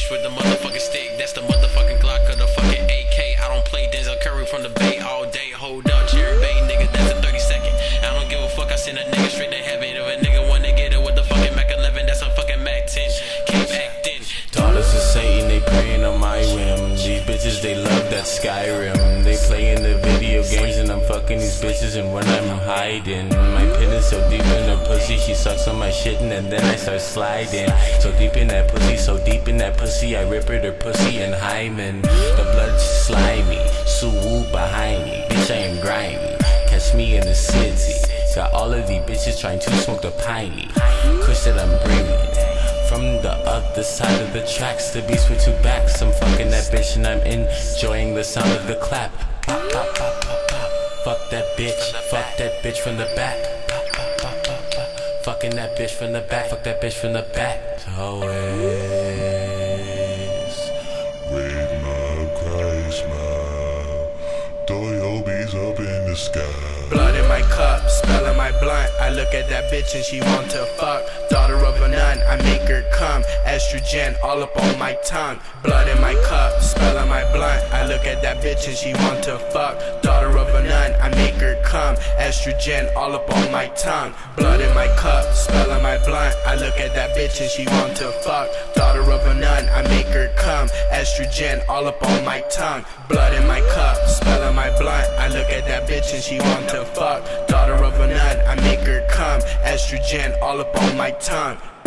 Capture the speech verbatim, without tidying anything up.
bitch with the motherfucking stick. That's the motherfucking Glock or the fucking A K. I don't play Denzel Curry from the Bay all day. Hold up, Cherry Bay, nigga, that's a thirty second. I don't give a fuck, I send a nigga straight to heaven. If a nigga wanna get it with the fucking Mac eleven, that's a fucking Mac ten. Keep acting. Daughters of Satan, they praying on my whim. These bitches, they love that Skyrim. They playing the video games and I'm fucking these bitches, and when I'm hiding, my pin is so deep in her pussy, she sucks on my shit and then I start sliding. So deep in that pussy, so deep in that pussy, I rip her pussy and hymen. The blood's slimy, Suwoo behind me, bitch I am grimy. Catch me in the city, got all of these bitches trying to smoke the piney. Kush that I'm bringing from the other side of the tracks, the beast with two backs. I'm fucking that bitch and I'm enjoying the sound of the clap. Pop, pop, pop, pop, pop. Fuck that bitch, fuck that bitch from the back. Pop, pop, pop, pop, pop. Fucking that bitch from the back, fuck that bitch from the back. Always with my Christ smile, throw your bees up in the sky. Blood in my cup, smelling my blunt. I look at that bitch and she want to fuck. Daughter of a nun, I make her come. Estrogen all up on my tongue. Blood in my cup, smelling my blunt. I look at that bitch and she want to fuck. Daughter of a nun, I make her come. Estrogen all up on my tongue. Blood in my cup, smelling my blunt. I look at that bitch and she want to fuck. Daughter of a nun, I make her come. Estrogen all up on my tongue. Blood in my cup, smelling my blunt. I look at that bitch and she want to fuck. Daughter of a nun, I make her come. Estrogen all up on my tongue.